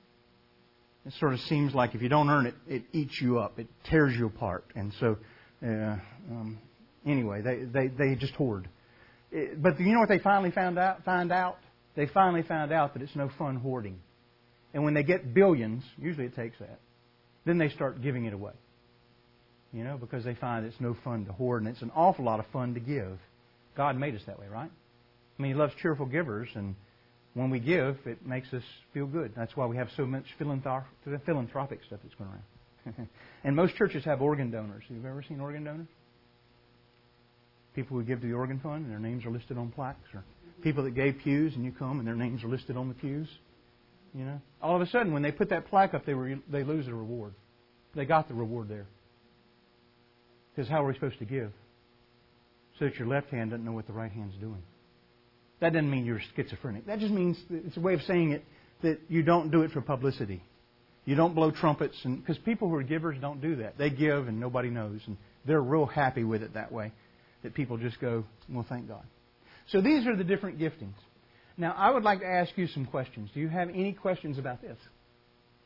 It sort of seems like if you don't earn it, it eats you up. It tears you apart. And so, uh, um, anyway, they, they, they just hoard. It, but you know what they finally found out? Find out? They finally found out that it's no fun hoarding. And when they get billions, usually it takes that, then they start giving it away. You know, because they find it's no fun to hoard, and it's an awful lot of fun to give. God made us that way, right? I mean, He loves cheerful givers, and when we give, it makes us feel good. That's why we have so much philanthropic stuff that's going around. And most churches have organ donors. Have you ever seen organ donors? People who give to the organ fund, and their names are listed on plaques. Or people that gave pews, and you come, and their names are listed on the pews. You know, all of a sudden, when they put that plaque up, they were they lose the reward. They got the reward there. Because how are we supposed to give? So that your left hand doesn't know what the right hand's doing. That doesn't mean you're schizophrenic. That just means it's a way of saying it that you don't do it for publicity. You don't blow trumpets, and because people who are givers don't do that. They give and nobody knows, and they're real happy with it that way. That people just go, well, thank God. So these are the different giftings. Now, I would like to ask you some questions. Do you have any questions about this?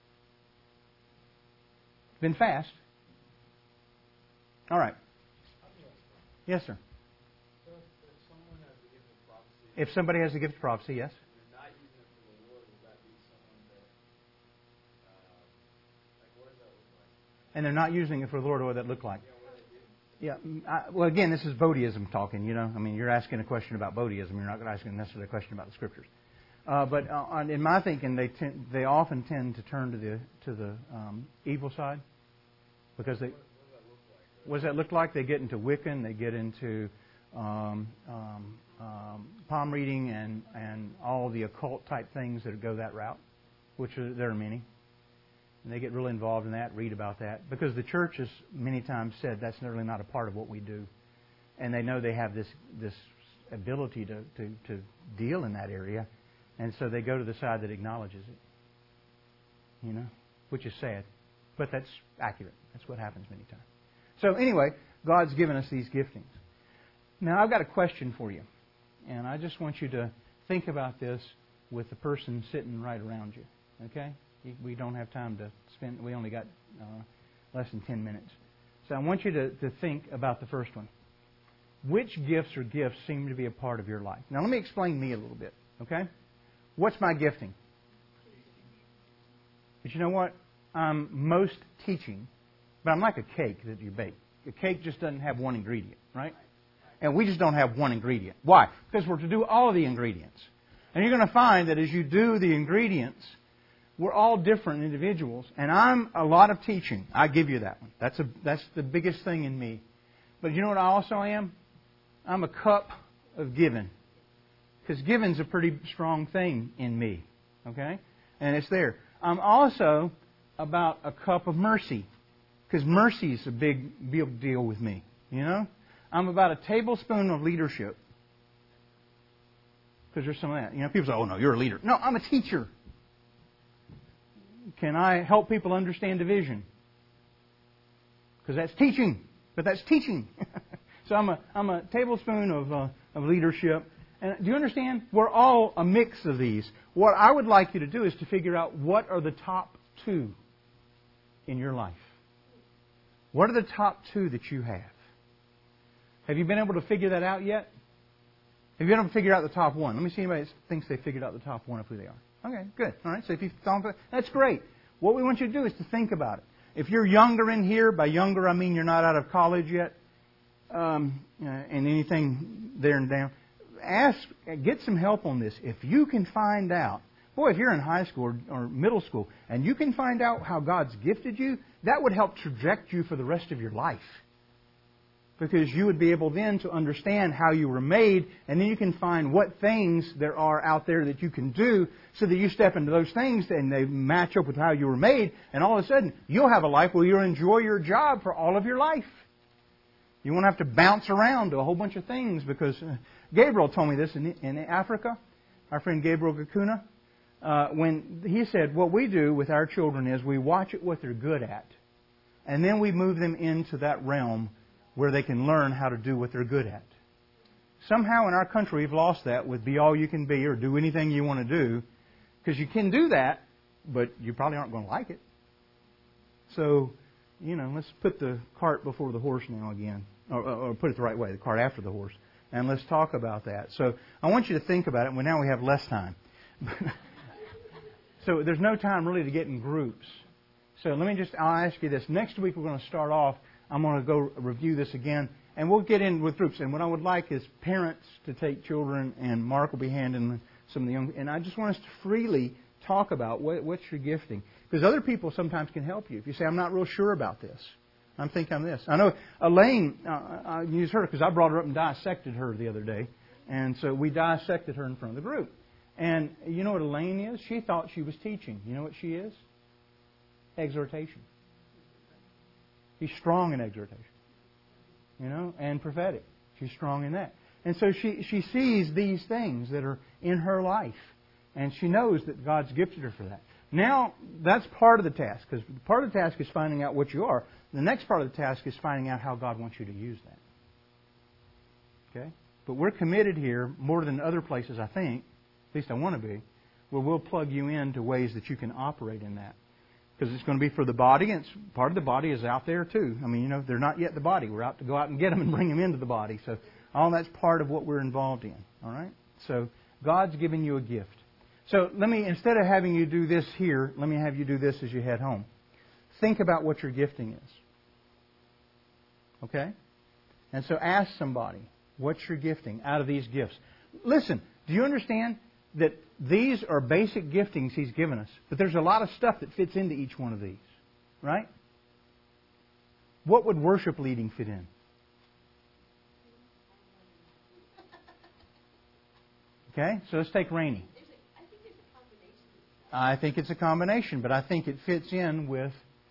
Been fast. All right. Yes, sir. So if, if someone has the gift of prophecy, If somebody has the gift of prophecy, yes. and they're not using it for the Lord, will that be someone that, uh, like, what does that look like? And they're not using it for the Lord, what would that look like? Yeah, what do they do? Yeah. I, well, again, this is Bodhism talking. You know, I mean, you're asking a question about Bodhism. You're not asking necessarily a question about the Scriptures. Uh, but uh, on, in my thinking, they tend, they often tend to turn to the to the um, evil side because they. What does that look like? They get into Wiccan. They get into um, um, um, palm reading and and all the occult type things that go that route, which are, there are many. And they get really involved in that, read about that. Because the church has many times said that's really not a part of what we do. And they know they have this this ability to, to, to deal in that area. And so they go to the side that acknowledges it. You know? Which is sad. But that's accurate. That's what happens many times. So anyway, God's given us these giftings. Now I've got a question for you. And I just want you to think about this with the person sitting right around you. Okay? We don't have time to spend, we only got uh, less than ten minutes. So I want you to, to think about the first one. Which gifts or gifts seem to be a part of your life? Now let me explain me a little bit, okay? What's my gifting? But you know what? I'm most teaching, but I'm like a cake that you bake. A cake just doesn't have one ingredient, right? And we just don't have one ingredient. Why? Because we're to do all of the ingredients. And you're going to find that as you do the ingredients, we're all different individuals, and I'm a lot of teaching. I give you that one. That's a that's the biggest thing in me. But you know what I also am? I'm a cup of giving. Because giving's a pretty strong thing in me. Okay? And it's there. I'm also about a cup of mercy. Because mercy is a big, big deal with me. You know? I'm about a tablespoon of leadership. Because there's some of that. You know, people say, oh no, you're a leader. No, I'm a teacher. Can I help people understand division? Because that's teaching. But that's teaching. So I'm a I'm a tablespoon of uh, of leadership. And do you understand? We're all a mix of these. What I would like you to do is to figure out what are the top two in your life. What are the top two that you have? Have you been able to figure that out yet? Have you been able to figure out the top one? Let me see anybody that thinks they figured out the top one of who they are. Okay, good. All right, so if you've thought about it, that's great. What we want you to do is to think about it. If you're younger in here, by younger I mean you're not out of college yet, um, uh, and anything there and down, ask, get some help on this. If you can find out, boy, if you're in high school or, or middle school, and you can find out how God's gifted you, that would help traject you for the rest of your life. Because you would be able then to understand how you were made, and then you can find what things there are out there that you can do so that you step into those things and they match up with how you were made, and all of a sudden you'll have a life where you'll enjoy your job for all of your life. You won't have to bounce around to a whole bunch of things because uh, Gabriel told me this in, in Africa, our friend Gabriel Gakuna, uh, when he said what we do with our children is we watch it what they're good at, and then we move them into that realm where they can learn how to do what they're good at. Somehow in our country we've lost that with be all you can be or do anything you want to do, because you can do that, but you probably aren't going to like it. So, you know, let's put the cart before the horse now again, or, or put it the right way, the cart after the horse, and let's talk about that. So I want you to think about it. Well, now we have less time. So there's no time really to get in groups. So let me just, I'll ask you this. Next week we're going to start off. I'm going to go review this again, and we'll get in with groups. And what I would like is parents to take children, and Mark will be handling some of the young. And I just want us to freely talk about what, what's your gifting. Because other people sometimes can help you. If you say, I'm not real sure about this. I'm thinking I'm this. I know Elaine, uh, I use her because I brought her up and dissected her the other day. And so we dissected her in front of the group. And you know what Elaine is? She thought she was teaching. You know what she is? Exhortation. She's strong in exhortation, you know, and prophetic. She's strong in that. And so she, she sees these things that are in her life, and she knows that God's gifted her for that. Now, that's part of the task, because part of the task is finding out what you are. The next part of the task is finding out how God wants you to use that. Okay? But we're committed here, more than other places, I think, at least I want to be, where we'll plug you into ways that you can operate in that. Because it's going to be for the body, and it's, part of the body is out there too. I mean, you know, they're not yet the body. We're out to go out and get them and bring them into the body. So all that's part of what we're involved in. All right? So God's given you a gift. So let me, instead of having you do this here, let me have you do this as you head home. Think about what your gifting is. Okay? And so ask somebody, what's your gifting out of these gifts? Listen, do you understand that these are basic giftings He's given us, but there's a lot of stuff that fits into each one of these, right? What would worship leading fit in? Okay, so let's take Rainey. I think it's a combination, but I think it fits in with.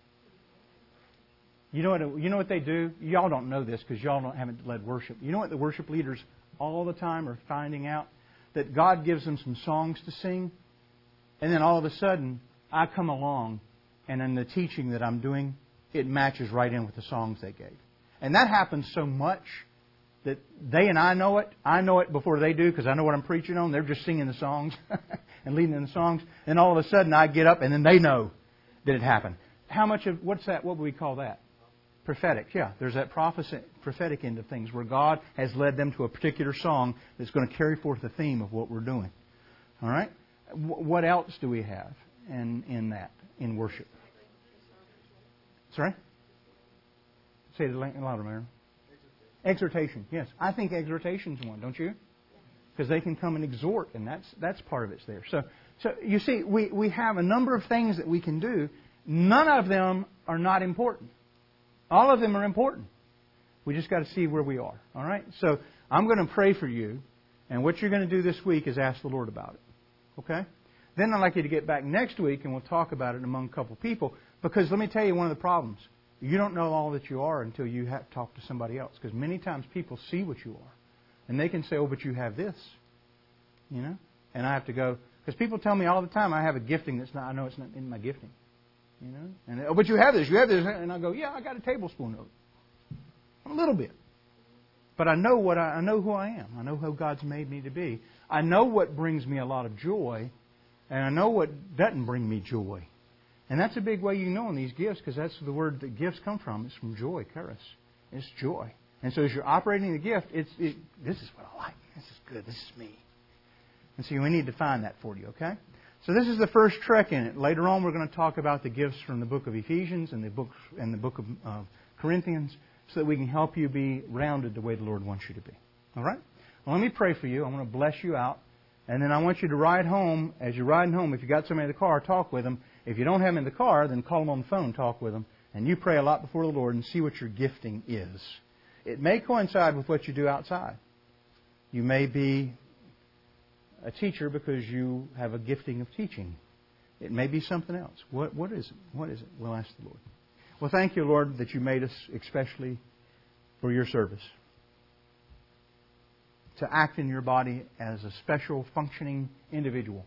You know what? You know what they do. Y'all don't know this because y'all don't haven't led worship. You know what the worship leaders all the time are finding out? That God gives them some songs to sing, and then all of a sudden I come along, and in the teaching that I'm doing, it matches right in with the songs they gave. And that happens so much that they and I know it. I know it before they do because I know what I'm preaching on. They're just singing the songs and leading in the songs. And all of a sudden I get up, and then they know that it happened. How much of, what's that, what would we call that? Prophetic, yeah. There's that prophecy, prophetic end of things where God has led them to a particular song that's going to carry forth the theme of what we're doing. All right? What else do we have in, in that, in worship? Sorry? Say it louder, Mary. Exhortation, yes. I think exhortation's one, don't you? Because they can come and exhort, and that's that's part of it's there. So, so you see, we, we have a number of things that we can do. None of them are not important. All of them are important. We just got to see where we are. All right? So I'm going to pray for you. And what you're going to do this week is ask the Lord about it. Okay? Then I'd like you to get back next week and we'll talk about it among a couple of people. Because let me tell you one of the problems. You don't know all that you are until you have to talk to somebody else. Because many times people see what you are. And they can say, oh, but you have this. You know? And I have to go. Because people tell me all the time I have a gifting that's not, I know it's not in my gifting. You know, and oh, but you have this, you have this, and I go, yeah, I got a tablespoon of it, a little bit. But I know what I, I know who I am. I know who God's made me to be. I know what brings me a lot of joy, and I know what doesn't bring me joy. And that's a big way you know in these gifts, because that's the word that gifts come from. It's from joy, charis. It's joy. And so as you're operating the gift, it's it, this is what I like. This is good. This is me. And so we need to find that for you, okay? So this is the first trek in it. Later on, we're going to talk about the gifts from the book of Ephesians and the book and the book of uh, Corinthians, so that we can help you be rounded the way the Lord wants you to be. All right? Well, let me pray for you. I want to bless you out, and then I want you to ride home. As you're riding home, if you got somebody in the car, talk with them. If you don't have them in the car, then call them on the phone, talk with them, and you pray a lot before the Lord and see what your gifting is. It may coincide with what you do outside. You may be a teacher because you have a gifting of teaching. It may be something else. What what is it? What is it? We'll ask the Lord. Well, thank you, Lord, that you made us especially for your service. To act in your body as a special functioning individual.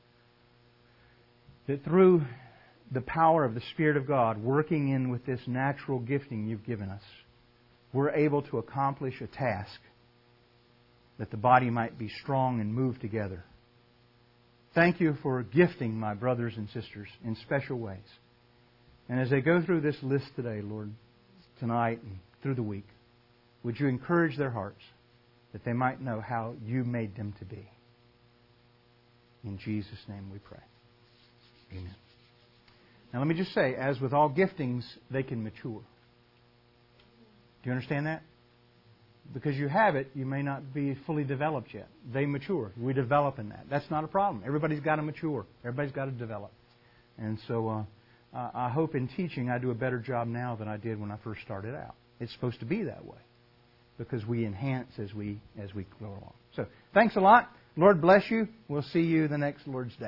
That through the power of the Spirit of God working in with this natural gifting you've given us, we're able to accomplish a task that the body might be strong and move together. Thank you for gifting my brothers and sisters in special ways. And as they go through this list today, Lord, tonight and through the week, would you encourage their hearts that they might know how you made them to be? In Jesus' name we pray. Amen. Now let me just say, as with all giftings, they can mature. Do you understand that? Because you have it, you may not be fully developed yet. They mature. We develop in that. That's not a problem. Everybody's got to mature. Everybody's got to develop. And so uh, I hope in teaching I do a better job now than I did when I first started out. It's supposed to be that way because we enhance as we as we go along. So thanks a lot. Lord bless you. We'll see you the next Lord's Day.